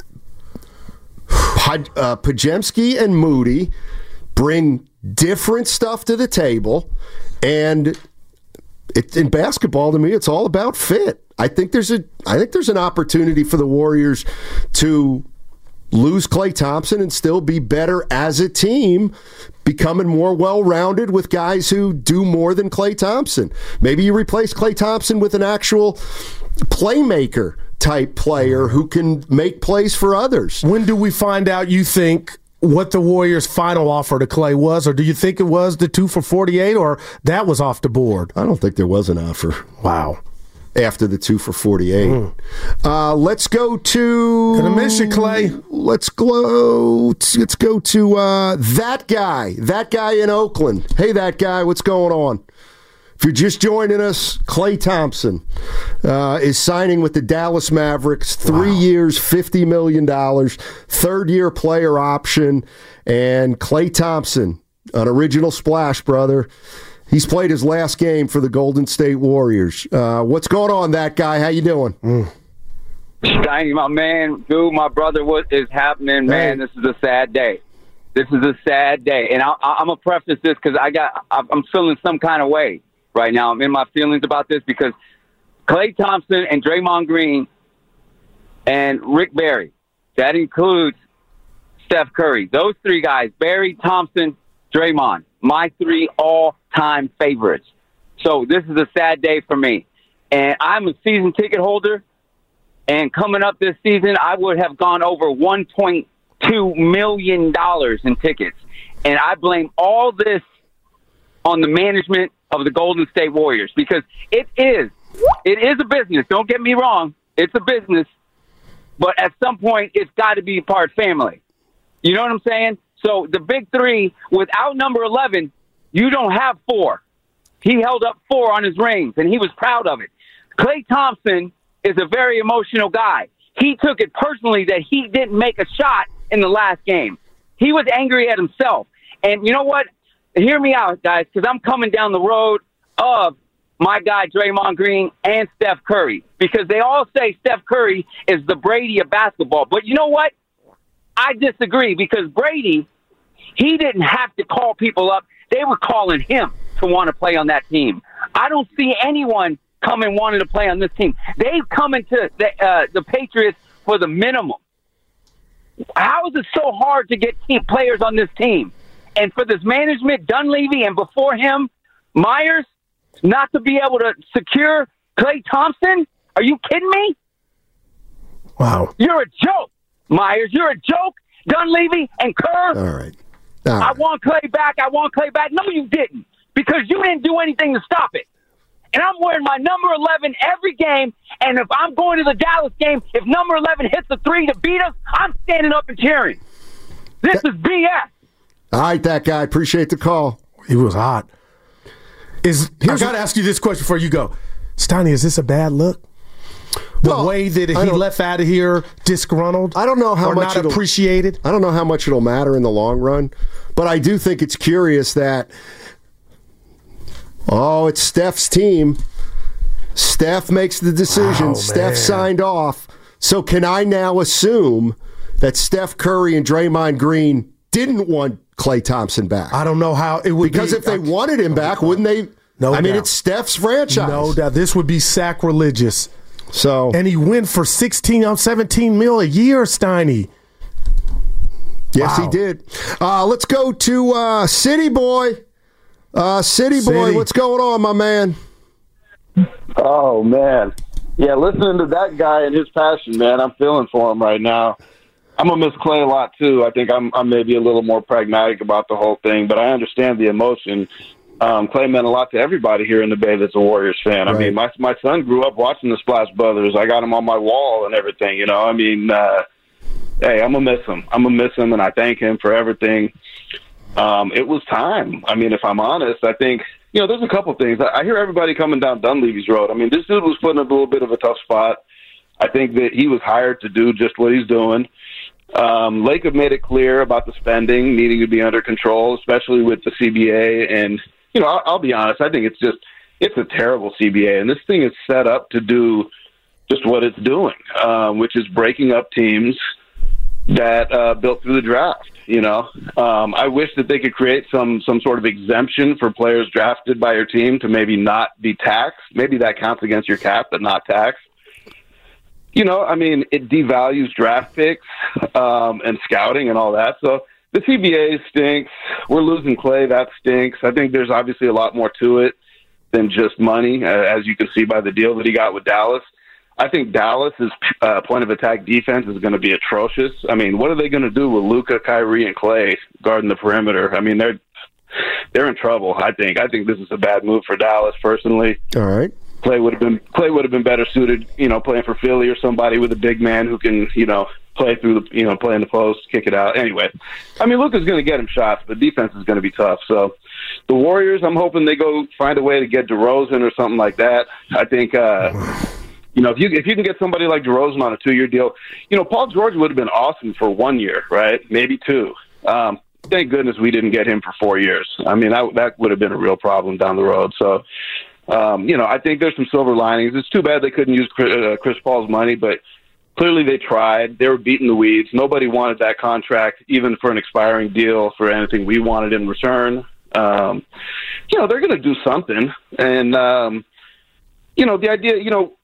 uh, Podziemski and Moody bring different stuff to the table, and. It, in basketball, to me, it's all about fit. I think there's a, I think there's an opportunity for the Warriors to lose Klay Thompson and still be better as a team, becoming more well-rounded with guys who do more than Klay Thompson. Maybe you replace Klay Thompson with an actual playmaker type player who can make plays for others. When do we find out, you think, what the Warriors' final offer to Klay was, or do you think it was the two for forty-eight, or that was off the board? I don't think there was an offer. Wow. After the two for forty-eight. Mm. Uh, let's go to... Gonna miss you, Klay. Let's go, let's go to uh, that guy. That guy in Oakland. Hey, that guy, what's going on? If you're just joining us, Klay Thompson uh, is signing with the Dallas Mavericks. Three wow. years, fifty million dollars, third-year player option. And Klay Thompson, an original Splash brother, he's played his last game for the Golden State Warriors. Uh, what's going on, that guy? How you doing? Mm. Steiny, my man, dude, my brother, what is happening, man? Hey. This is a sad day. This is a sad day. And I, I, I'm going to preface this because I got, I'm feeling some kind of way. Right now, I'm in my feelings about this because Klay Thompson and Draymond Green and Rick Barry, that includes Steph Curry. Those three guys, Barry, Thompson, Draymond, my three all-time favorites. So this is a sad day for me. And I'm a season ticket holder, and coming up this season, I would have gone over one point two million dollars in tickets. And I blame all this on the management of the Golden State Warriors, because it is, it is a business. Don't get me wrong. It's a business, but at some point it's got to be part family. You know what I'm saying? So the big three, without number eleven, you don't have four. He held up four on his rings, and he was proud of it. Klay Thompson is a very emotional guy. He took it personally that he didn't make a shot in the last game. He was angry at himself. And you know what? Hear me out, guys, because I'm coming down the road of my guy Draymond Green and Steph Curry, because they all say Steph Curry is the Brady of basketball. But you know what? I disagree, because Brady, he didn't have to call people up. They were calling him to want to play on that team. I don't see anyone coming wanting to play on this team. They've come into the, uh, the Patriots for the minimum. How is it so hard to get team players on this team? And for this management, Dunleavy, and before him, Myers, not to be able to secure Klay Thompson? Are you kidding me? Wow. You're a joke, Myers. You're a joke. Dunleavy and Kerr. All right. All right. I want Klay back. I want Klay back. No, you didn't, because you didn't do anything to stop it. and I'm wearing my number eleven every game. And if I'm going to the Dallas game, if number eleven hits a three to beat us, I'm standing up and cheering. This is B S. All right, that guy. Appreciate the call. He was hot. Is I got to ask you this question before you go. Steiny, is this a bad look? The well, way that he left out of here disgruntled? I don't know how or much not appreciated? I don't know how much it'll matter in the long run, but I do think it's curious that, oh, it's Steph's team. Steph makes the decision. Wow, Steph man. signed off. So can I now assume that Steph Curry and Draymond Green didn't want Klay Thompson back? I don't know how it would because be. If they wanted him back, wouldn't they? No I mean, doubt. it's Steph's franchise. No doubt. This would be sacrilegious. So, and he went for sixteen on seventeen mil a year, Steiny. Yes, Wow. he did. Uh, let's go to uh, City Boy. Uh, City Boy, City. what's going on, my man? Oh, man. Yeah, listening to that guy and his passion, man, I'm feeling for him right now. I'm going to miss Klay a lot, too. I think I'm, I'm maybe a little more pragmatic about the whole thing, but I understand the emotion. Um, Klay meant a lot to everybody here in the Bay that's a Warriors fan. Right. I mean, my my son grew up watching the Splash Brothers. I got him on my wall and everything, you know. I mean, uh, hey, I'm going to miss him. I'm going to miss him, and I thank him for everything. Um, it was time. I mean, if I'm honest, I think, you know, there's a couple things. I, I hear everybody coming down Dunleavy's road. I mean, this dude was put in a little bit of a tough spot. I think that he was hired to do just what he's doing. Um, Lake have made it clear about the spending needing to be under control, especially with the C B A. And, you know, I'll, I'll be honest, I think it's just, it's a terrible C B A. And this thing is set up to do just what it's doing, um, which is breaking up teams that uh, built through the draft. You know, um, I wish that they could create some some sort of exemption for players drafted by your team to maybe not be taxed. Maybe that counts against your cap, but not taxed. You know, I mean, it devalues draft picks um, and scouting and all that. So the C B A stinks. We're losing Klay. That stinks. I think there's obviously a lot more to it than just money, uh, as you can see by the deal that he got with Dallas. I think Dallas's uh, point of attack defense is going to be atrocious. I mean, what are they going to do with Luka, Kyrie, and Klay guarding the perimeter? I mean, they're they're in trouble. I think. I think this is a bad move for Dallas, personally. All right. Klay would have been Klay would have been better suited, you know, playing for Philly or somebody with a big man who can, you know, play through the, you know, play in the post, kick it out. Anyway, I mean, Luka's going to get him shots, but defense is going to be tough. So the Warriors, I'm hoping they go find a way to get DeRozan or something like that. I think. Uh, You know, if you if you can get somebody like DeRozan on a two-year deal, you know, Paul George would have been awesome for one year, right? Maybe two. Um, thank goodness we didn't get him for four years. I mean, that, that would have been a real problem down the road. So, um, you know, I think there's some silver linings. It's too bad they couldn't use Chris, uh, Chris Paul's money, but clearly they tried. They were beating the weeds. Nobody wanted that contract, even for an expiring deal, for anything we wanted in return. Um, you know, they're going to do something. And, um, you know, the idea, you know,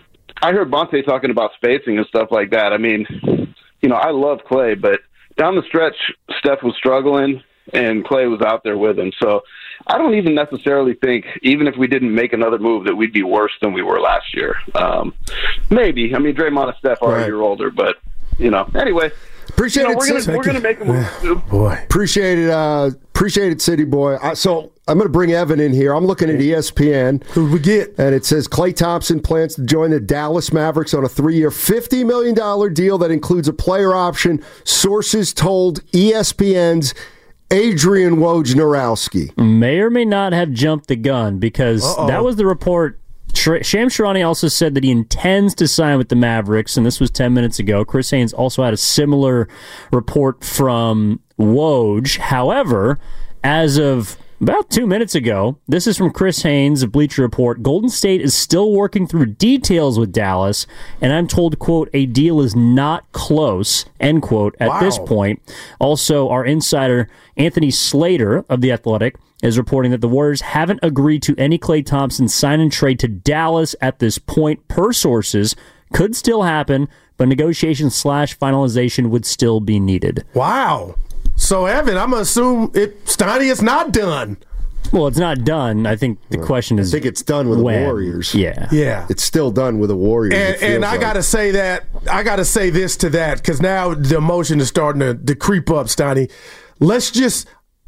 I heard Bonte talking about spacing and stuff like that. I mean, you know, I love Klay, but down the stretch, Steph was struggling and Klay was out there with him. So I don't even necessarily think, even if we didn't make another move, that we'd be worse than we were last year. Um, maybe. I mean, Draymond and Steph are Right. a year older, but, you know, anyway. Appreciate you know, it, we're gonna, City. we're going to make a move, too. Boy. Appreciate it, uh, appreciate it, City Boy. Uh, so I'm going to bring Evan in here. I'm looking at E S P N. Who we get? And it says Klay Thompson plans to join the Dallas Mavericks on a three-year, fifty million dollars deal that includes a player option. Sources told E S P N's Adrian Wojnarowski. May or may not have jumped the gun because Uh-oh. that was the report. Shams Charania also said that he intends to sign with the Mavericks, and this was ten minutes ago. Chris Haynes also had a similar report from Woj. However, as of about two minutes ago, this is from Chris Haynes of Bleacher Report. Golden State is still working through details with Dallas, and I'm told, quote, a deal is not close, end quote, at Wow. this point. Also, our insider, Anthony Slater of The Athletic, is reporting that the Warriors haven't agreed to any Klay Thompson sign and trade to Dallas at this point, per sources. Could still happen, but negotiation slash finalization would still be needed. Wow. So, Evan, I'm going to assume it, Steiny, it's not done. Well, it's not done. I think the question is I think it's done with when. the Warriors. Yeah. Yeah. It's still done with the Warriors. And, it feels and I like. got to say that, I got to say this to that, because now the emotion is starting to, to creep up, Steiny. Let's just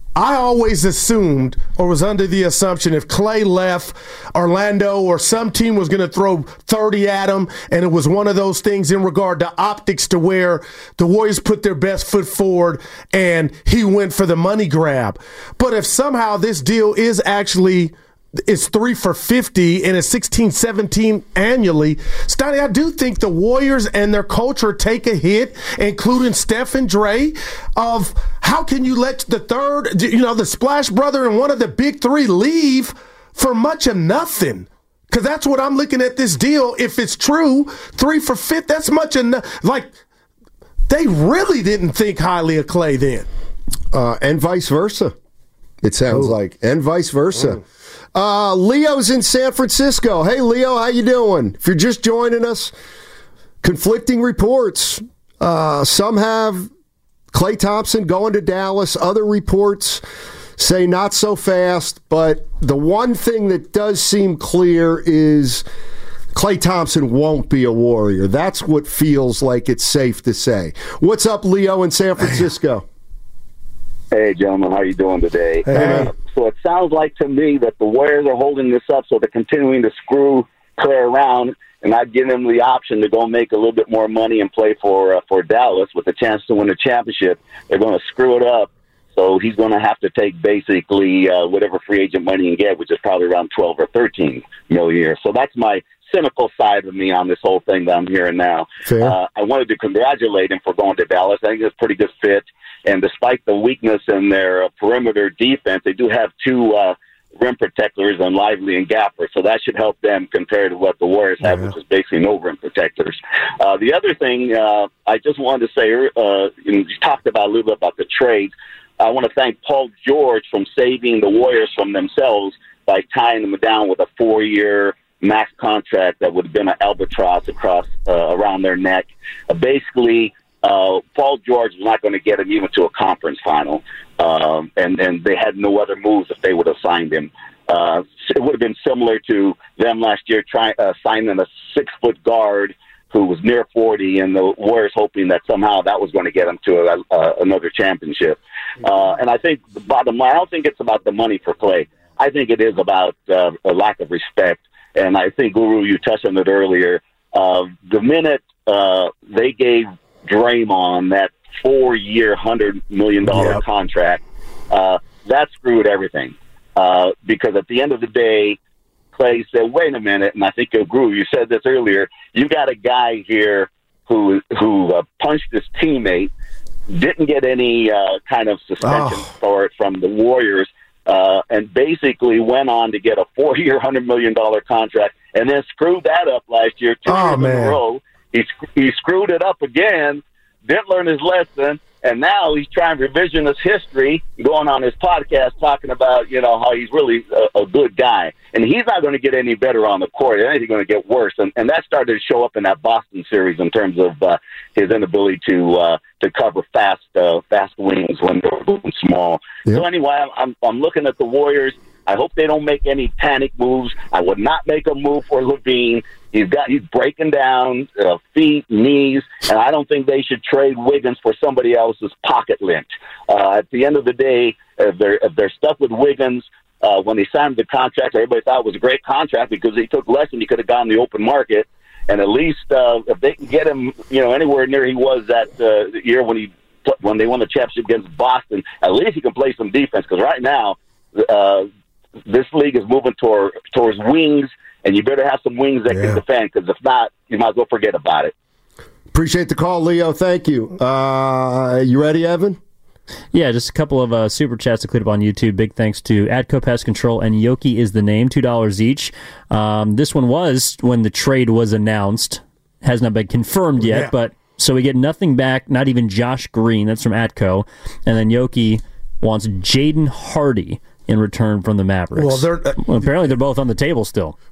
I always assumed or was under the assumption if Klay left, Orlando or some team was going to throw thirty at him, and it was one of those things in regard to optics to where the Warriors put their best foot forward and he went for the money grab. But if somehow this deal is actually it's three for fifty and it's sixteen seventeen annually, Stoney, I do think the Warriors and their culture take a hit, including Steph and Dre, of how can you let the third, you know, the Splash Brother and one of the big three leave for much of nothing? Because that's what I'm looking at this deal. If it's true, three for fifty, that's much enough. Like, they really didn't think highly of Klay then. Uh, and vice versa, it sounds Ooh. like. And vice versa. Ooh. Uh, Leo's in San Francisco. Hey, Leo, how you doing? If you're just joining us, conflicting reports. Uh, some have Klay Thompson going to Dallas. Other reports say not so fast. But the one thing that does seem clear is Klay Thompson won't be a Warrior. That's what feels like it's safe to say. What's up, Leo in San Francisco? Hey, gentlemen, how you doing today? Hey. Uh, so it sounds like to me that the Warriors are holding this up, so they're continuing to screw Klay around and not giving him the option to go make a little bit more money and play for uh, for Dallas with a chance to win a championship. They're going to screw it up, so he's going to have to take basically uh, whatever free agent money he can get, which is probably around twelve or thirteen million a year. So that's my cynical side of me on this whole thing that I'm hearing now. Uh, I wanted to congratulate him for going to Dallas. I think it's a pretty good fit. And despite the weakness in their uh, perimeter defense, they do have two uh, rim protectors in Lively and Gapper, so that should help them compared to what the Warriors have, yeah. which is basically no rim protectors. Uh, the other thing uh, I just wanted to say, uh, you talked about a little bit about the trades. I want to thank Paul George from saving the Warriors from themselves by tying them down with a four-year max contract that would have been an albatross across uh, around their neck. Uh, basically, uh, Paul George was not going to get him even to a conference final, um, and, and they had no other moves if they would have signed him. Uh, it would have been similar to them last year trying uh, signing a six-foot guard who was near forty, and the Warriors hoping that somehow that was going to get him to a, uh, another championship. Uh, and I think the bottom line, I don't think it's about the money for Klay. I think it is about uh, a lack of respect. And I think, Guru, you touched on it earlier. Uh, the minute uh, they gave Draymond that four-year, one hundred million dollars yep. contract, uh, that screwed everything. Uh, because at the end of the day, Klay said, wait a minute, and I think, uh, Guru, you said this earlier, you got a guy here who, who uh, punched his teammate, didn't get any uh, kind of suspension oh. for it from the Warriors, Uh, and basically went on to get a four-year, one hundred million dollars contract, and then screwed that up last year, two oh, years man. in a row. He, he screwed it up again, didn't learn his lesson, and now he's trying revisionist history, going on his podcast talking about, you know, how he's really a, a good guy. And he's not going to get any better on the court. It's going to get worse. And, and that started to show up in that Boston series in terms of uh, his inability to uh, to cover fast uh, fast wings when they're moving small. Yep. So anyway, I'm I'm looking at the Warriors. I hope they don't make any panic moves. I would not make a move for Levine. He's got he's breaking down uh, feet, knees, and I don't think they should trade Wiggins for somebody else's pocket lint. Uh, at the end of the day, if they're if they're stuck with Wiggins, uh, when they signed the contract, everybody thought it was a great contract because he took less than he could have gotten in the open market. And at least uh, if they can get him, you know, anywhere near he was that uh, year when he when they won the championship against Boston, at least he can play some defense. Because right now, uh, this league is moving toward towards wings. And you better have some wings that yeah. can defend, because if not, you might as well forget about it. Appreciate the call, Leo. Thank you. Uh, you ready, Evan? Yeah, just a couple of uh, super chats to click up on YouTube. Big thanks to Atco Pest Control and Yoki is the name, two dollars each. Um, this one was when the trade was announced. Has not been confirmed yet, yeah. but so we get nothing back, not even Josh Green. That's from Atco. And then Yoki wants Jaden Hardy in return from the Mavericks. Well, they're, uh, well, apparently they're both on the table still.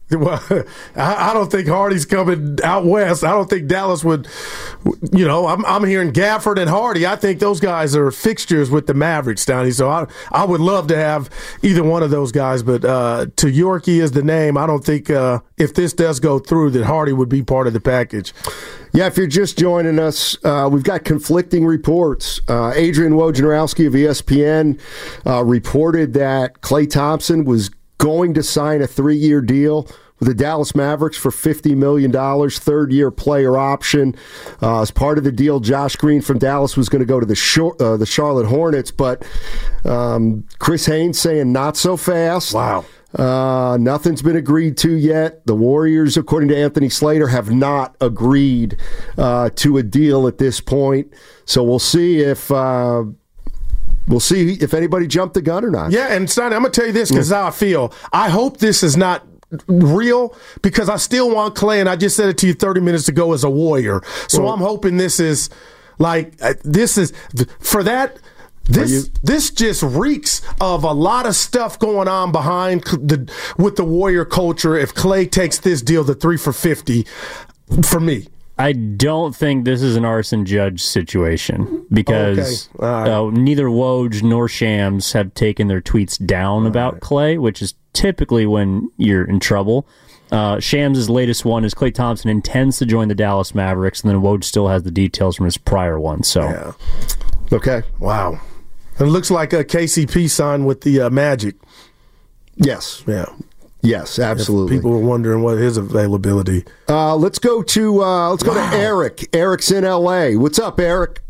Well, I, I don't think Hardy's coming out west. I don't think Dallas would, you know, I'm, I'm hearing Gafford and Hardy. I think those guys are fixtures with the Mavericks, Downey. So I, I would love to have either one of those guys. But uh, to Yorkie is the name. I don't think uh, if this does go through that Hardy would be part of the package. Yeah, if you're just joining us, uh, we've got conflicting reports. Uh, Adrian Wojnarowski of E S P N uh, reported that Klay Thompson was going to sign a three-year deal with the Dallas Mavericks for fifty million dollars, third-year player option. Uh, as part of the deal, Josh Green from Dallas was going to go to the Shor- uh, the Charlotte Hornets, but um, Chris Haynes saying not so fast. Wow. Uh, nothing's been agreed to yet. The Warriors, according to Anthony Slater, have not agreed uh, to a deal at this point. So we'll see if... Uh, We'll see if anybody jumped the gun or not. Yeah, and Sonny, I'm going to tell you this because how I feel. I hope this is not real because I still want Klay, and I just said it to you thirty minutes ago, as a Warrior. So well, I'm hoping this is like, this is, for that, this you, this just reeks of a lot of stuff going on behind the with the Warrior culture if Klay takes this deal to three for fifty, for me. I don't think this is an arson judge situation because okay. right. uh, neither Woj nor Shams have taken their tweets down All about right. Klay, which is typically when you're in trouble. Uh, Shams' latest one is Klay Thompson intends to join the Dallas Mavericks, and then Woj still has the details from his prior one. So, yeah. Okay. Wow. It looks like a K C P signed with the uh, Magic. Yes. Yeah. Yes, absolutely. If people were wondering what his availability. Uh, let's go to uh, let's go wow. to Eric. Eric's in L A. What's up, Eric?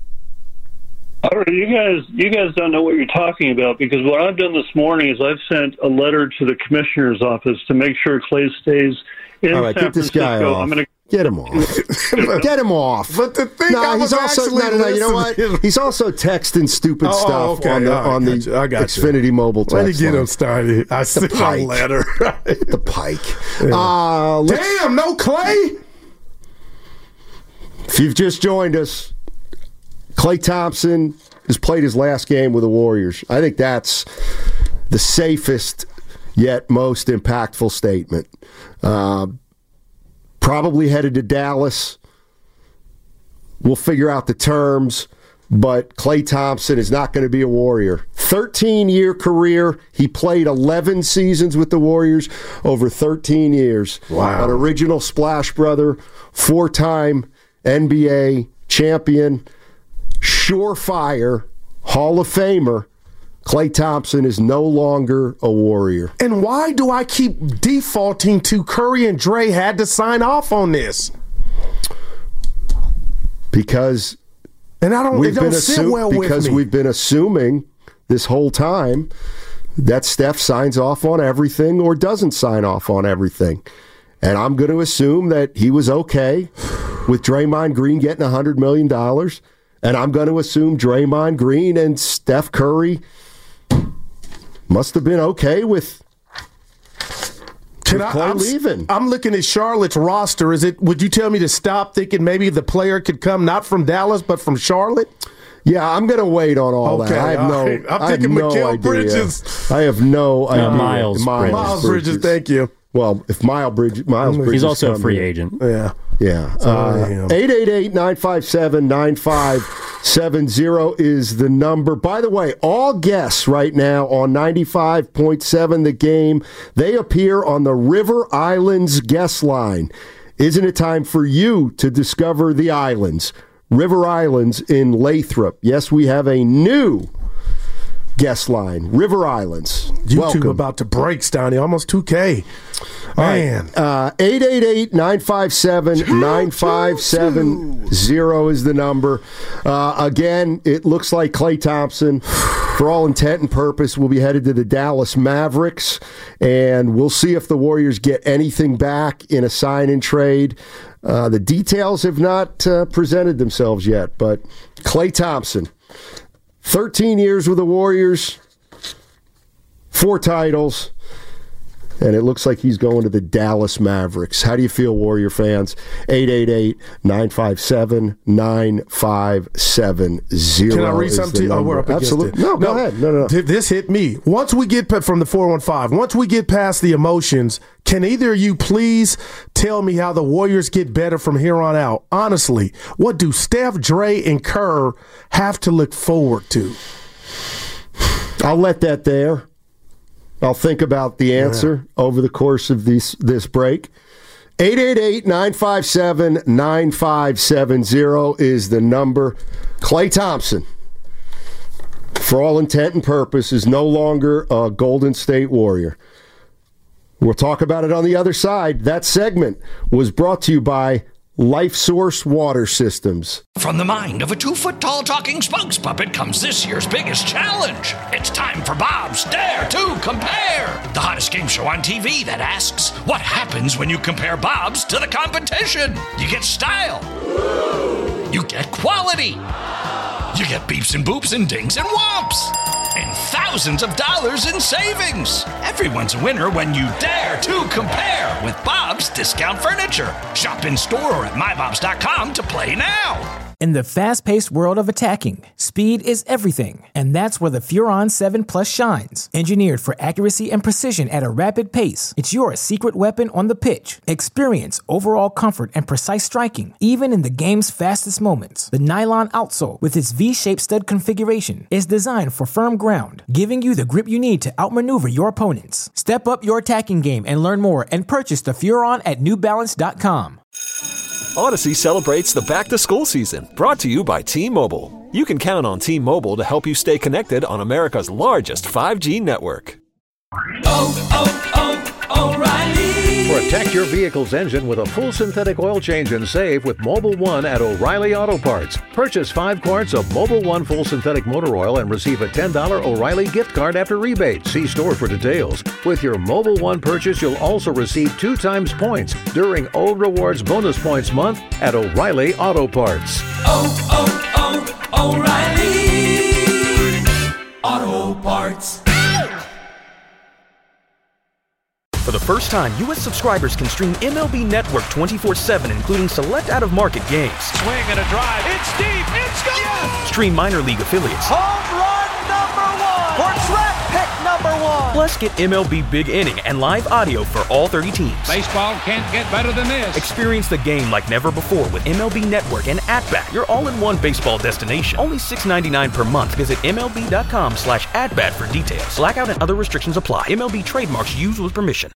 All right, you guys, you guys don't know what you're talking about because what I've done this morning is I've sent a letter to the commissioner's office to make sure Klay stays in All right, San get this Francisco. guy off. I'm gonna Get him off. Get him off. But the thing, no, I he's was also actually no, no, no. You know what? He's also texting stupid oh, stuff okay. on the right, on the you. I got Xfinity you. mobile text. Let me get line. him started. I sent a letter. Hit the pike. Yeah. Uh, Damn, no Klay. If you've just joined us, Klay Thompson has played his last game with the Warriors. I think that's the safest yet most impactful statement. Uh, Probably headed to Dallas. We'll figure out the terms, but Klay Thompson is not going to be a Warrior. thirteen-year career. He played eleven seasons with the Warriors over thirteen years. Wow. An original Splash Brother, four-time N B A champion, surefire Hall of Famer. Klay Thompson is no longer a Warrior. And why do I keep defaulting to Curry and Dre had to sign off on this? Because and I don't, we've it don't been sit assume, well because with me. we've been assuming this whole time that Steph signs off on everything or doesn't sign off on everything. And I'm going to assume that he was okay with Draymond Green getting one hundred million dollars. And I'm going to assume Draymond Green and Steph Curry must have been okay with, Can with I, Klay I'm, leaving. I'm looking at Charlotte's roster. Is it? Would you tell me to stop thinking maybe the player could come not from Dallas but from Charlotte? Yeah, I'm going to wait on all okay, that. I have no. Right. I'm I have thinking no Mikal idea. Bridges. I have no idea. Uh, Miles, Miles, Miles Bridges. Bridges. Thank you. Well, if Miles Bridges, Miles Bridges, he's also a free here. agent. Yeah. Yeah. Uh, eight eight eight, nine five seven, nine five seven zero is the number. By the way, all guests right now on ninety-five point seven The Game, they appear on the River Islands guest line. Isn't it time for you to discover the islands? River Islands in Lathrop. Yes, we have a new guest line. River Islands. YouTube Welcome. about to break, Stoney. Almost two K. Man. Uh, eight eight eight, nine five seven, nine five seven zero is the number. Uh, again, it looks like Klay Thompson, for all intent and purpose, will be headed to the Dallas Mavericks, and we'll see if the Warriors get anything back in a sign-and trade. Uh, the details have not uh, presented themselves yet, but Klay Thompson, thirteen years with the Warriors, four titles. And it looks like he's going to the Dallas Mavericks. How do you feel, Warrior fans? eight eight eight, nine five seven, nine five seven zero. Can I read something to you? Oh, we're up against Absolutely. it. No, go no, ahead. No, no, no. This hit me. Once we get from the four one five, once we get past the emotions, can either of you please tell me how the Warriors get better from here on out? Honestly, what do Steph, Dre, and Kerr have to look forward to? I'll let that there. I'll think about the answer yeah. over the course of this, this break. eight eight eight, nine five seven, nine five seven zero is the number. Klay Thompson, for all intent and purpose, is no longer a Golden State Warrior. We'll talk about it on the other side. That segment was brought to you by Life Source Water Systems. From the mind of a two-foot-tall talking spokes puppet comes this year's biggest challenge. It's time for Bob's Dare to Compare, the hottest game show on T V that asks, what happens when you compare Bob's to the competition? You get style. You get quality. You get beeps and boops and dings and whomps. And thousands of dollars in savings. Everyone's a winner when you dare to compare with Bob's Discount Furniture. Shop in store or at my bobs dot com to play now. In the fast-paced world of attacking, speed is everything, and that's where the Furon seven Plus shines. Engineered for accuracy and precision at a rapid pace, it's your secret weapon on the pitch. Experience overall comfort and precise striking, even in the game's fastest moments. The nylon outsole, with its V-shaped stud configuration, is designed for firm ground, giving you the grip you need to outmaneuver your opponents. Step up your attacking game and learn more and purchase the Furon at new balance dot com. Odyssey celebrates the back-to-school season, brought to you by T-Mobile. You can count on T-Mobile to help you stay connected on America's largest five G network. Oh, oh, oh, O'Reilly! Protect your vehicle's engine with a full synthetic oil change and save with Mobile One at O'Reilly Auto Parts. Purchase five quarts of Mobile One full synthetic motor oil and receive a ten dollars O'Reilly gift card after rebate. See store for details. With your Mobile One purchase, you'll also receive two times points during O Rewards Bonus Points Month at O'Reilly Auto Parts. Oh, oh, oh, O'Reilly Auto Parts. For the first time, U S subscribers can stream M L B Network twenty-four seven, including select out-of-market games. Swing and a drive. It's deep. It's gone. Yes. Stream minor league affiliates. Home run number one. Or draft pick number one. Plus, get M L B Big Inning and live audio for all thirty teams. Baseball can't get better than this. Experience the game like never before with M L B Network and At-Bat, your all-in-one baseball destination. Only six dollars and ninety-nine cents per month. Visit M L B dot com slash at bat for details. Blackout and other restrictions apply. M L B trademarks used with permission.